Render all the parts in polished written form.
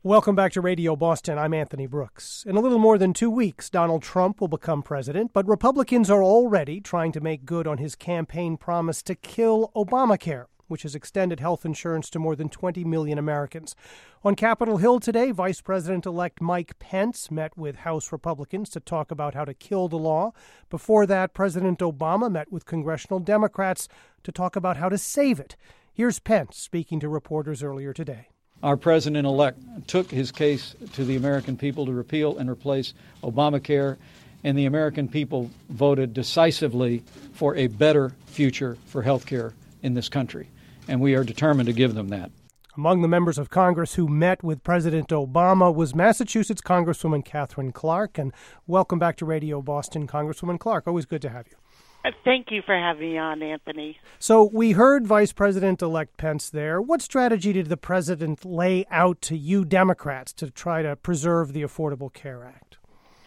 Welcome back to Radio Boston. I'm Anthony Brooks. In a little more than 2 weeks, Donald Trump will become president, but Republicans are already trying to make good on his campaign promise to kill Obamacare, which has extended health insurance to more than 20 million Americans. On Capitol Hill today, Vice President-elect Mike Pence met with House Republicans to talk about how to kill the law. Before that, President Obama met with congressional Democrats to talk about how to save it. Here's Pence speaking to reporters earlier today. Our president-elect took his case to the American people to repeal and replace Obamacare, and the American people voted decisively for a better future for health care in this country, and we are determined to give them that. Among the members of Congress who met with President Obama was Massachusetts Congresswoman Katherine Clark, and welcome back to Radio Boston, Congresswoman Clark. Always good to have you. Thank you for having me on, Anthony. So we heard Vice President-elect Pence there. What strategy did the president lay out to you Democrats to try to preserve the Affordable Care Act?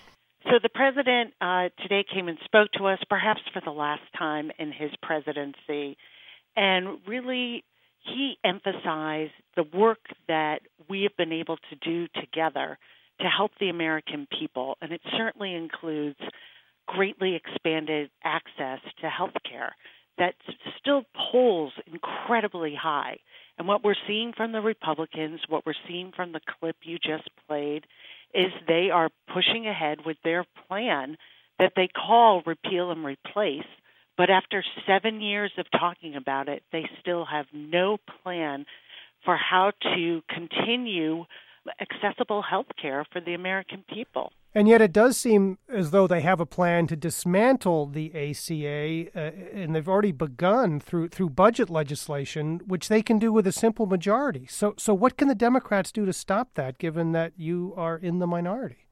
So the president today came and spoke to us, perhaps for the last time in his presidency, and really he emphasized the work that we have been able to do together to help the American people, and it certainly includes greatly expanded access to health care that still polls incredibly high. And what we're seeing from the Republicans, what we're seeing from the clip you just played, is they are pushing ahead with their plan that they call repeal and replace. But after 7 years of talking about it, they still have no plan for how to continue accessible health care for the American people. And yet it does seem as though they have a plan to dismantle the ACA, and they've already begun through budget legislation, which they can do with a simple majority. So what can the Democrats do to stop that, given that you are in the minority?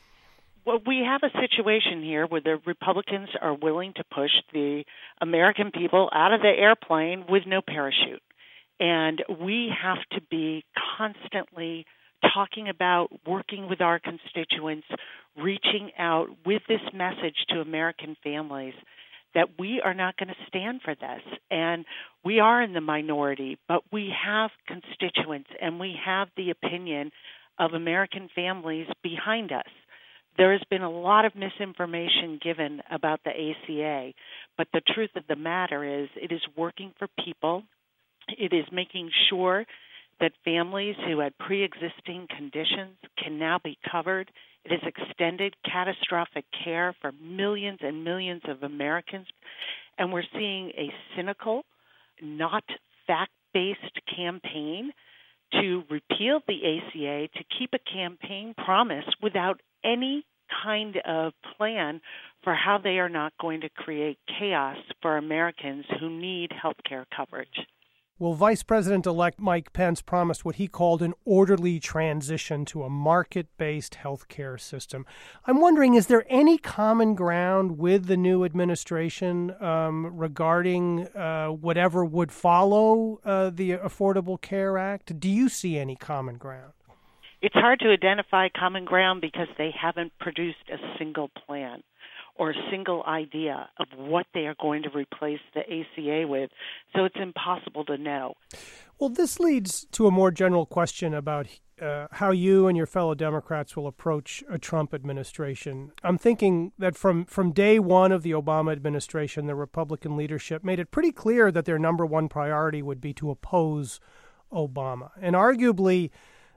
Well, we have a situation here where the Republicans are willing to push the American people out of the airplane with no parachute. And we have to be constantly talking about working with our constituents, reaching out with this message to American families that we are not going to stand for this. And we are in the minority, but we have constituents and we have the opinion of American families behind us. There has been a lot of misinformation given about the ACA, but the truth of the matter is it is working for people. It is making sure that families who had pre-existing conditions can now be covered. It has extended catastrophic care for millions and millions of Americans. And we're seeing a cynical, not fact-based campaign to repeal the ACA, to keep a campaign promise without any kind of plan for how they are not going to create chaos for Americans who need health care coverage. Well, Vice President-elect Mike Pence promised what he called an orderly transition to a market-based health care system. I'm wondering, is there any common ground with the new administration regarding whatever would follow the Affordable Care Act? Do you see any common ground? It's hard to identify common ground because they haven't produced a single plan or a single idea of what they are going to replace the ACA with, so it's impossible to know. Well, this leads to a more general question about how you and your fellow Democrats will approach a Trump administration. I'm thinking that from day one of the Obama administration, the Republican leadership made it pretty clear that their number one priority would be to oppose Obama. And arguably,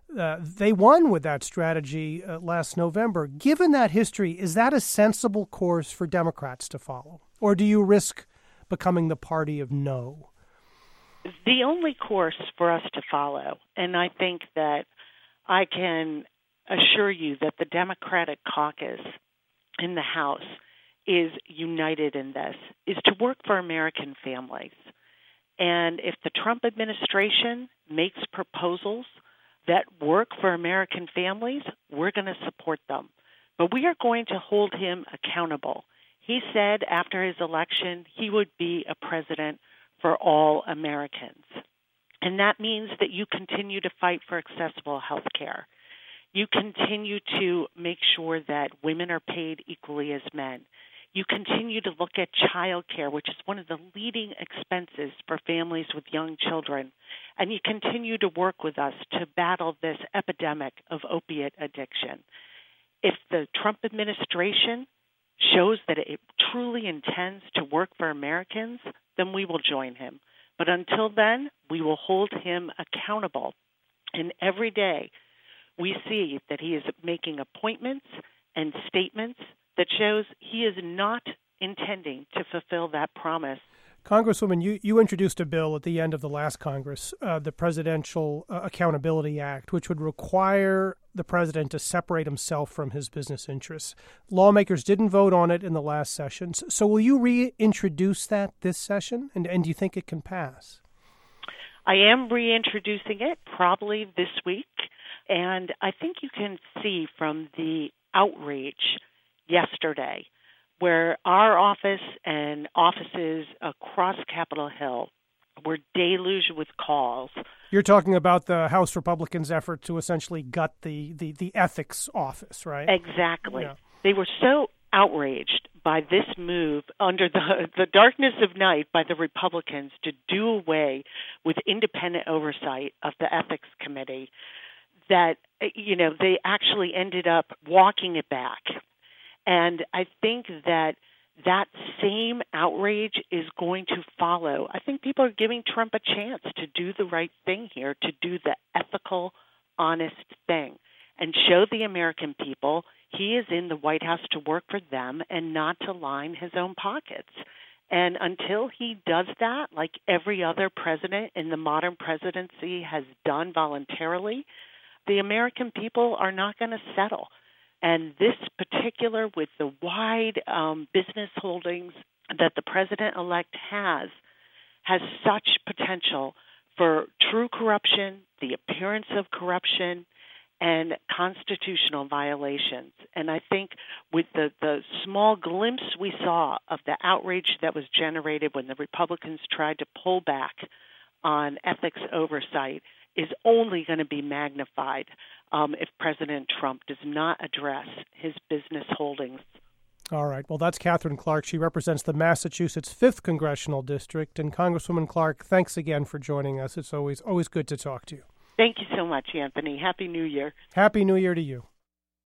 they won with that strategy last November. Given that history, is that a sensible course for Democrats to follow? Or do you risk becoming the party of no? The only course for us to follow, and I think that I can assure you that the Democratic caucus in the House is united in this, is to work for American families. And if the Trump administration makes proposals that work for American families, we're going to support them. But we are going to hold him accountable. He said after his election he would be a president for all Americans. And that means that you continue to fight for accessible health care. You continue to make sure that women are paid equally as men. You continue to look at child care, which is one of the leading expenses for families with young children. And you continue to work with us to battle this epidemic of opiate addiction. If the Trump administration shows that it truly intends to work for Americans, then we will join him. But until then, we will hold him accountable. And every day we see that he is making appointments and statements that shows he is not intending to fulfill that promise. Congresswoman, you introduced a bill at the end of the last Congress, the Presidential Accountability Act, which would require the president to separate himself from his business interests. Lawmakers didn't vote on it in the last session. So will you reintroduce that this session? And do you think it can pass? I am reintroducing it probably this week. And I think you can see from the outrage yesterday where our office and offices across Capitol Hill were deluged with calls. You're talking about the House Republicans' effort to essentially gut the ethics office, right? Exactly. Yeah. They were so outraged by this move under the darkness of night by the Republicans to do away with independent oversight of the Ethics Committee that, they actually ended up walking it back. And I think that same outrage is going to follow. I think people are giving Trump a chance to do the right thing here, to do the ethical, honest thing, and show the American people he is in the White House to work for them and not to line his own pockets. And until he does that, like every other president in the modern presidency has done voluntarily, the American people are not going to settle. And this particular, with the wide business holdings that the president-elect has such potential for true corruption, the appearance of corruption, and constitutional violations. And I think with the small glimpse we saw of the outrage that was generated when the Republicans tried to pull back on ethics oversight is only going to be magnified if President Trump does not address his business holdings. All right. Well, that's Katherine Clark. She represents the Massachusetts 5th Congressional District. And Congresswoman Clark, thanks again for joining us. It's always good to talk to you. Thank you so much, Anthony. Happy New Year. Happy New Year to you.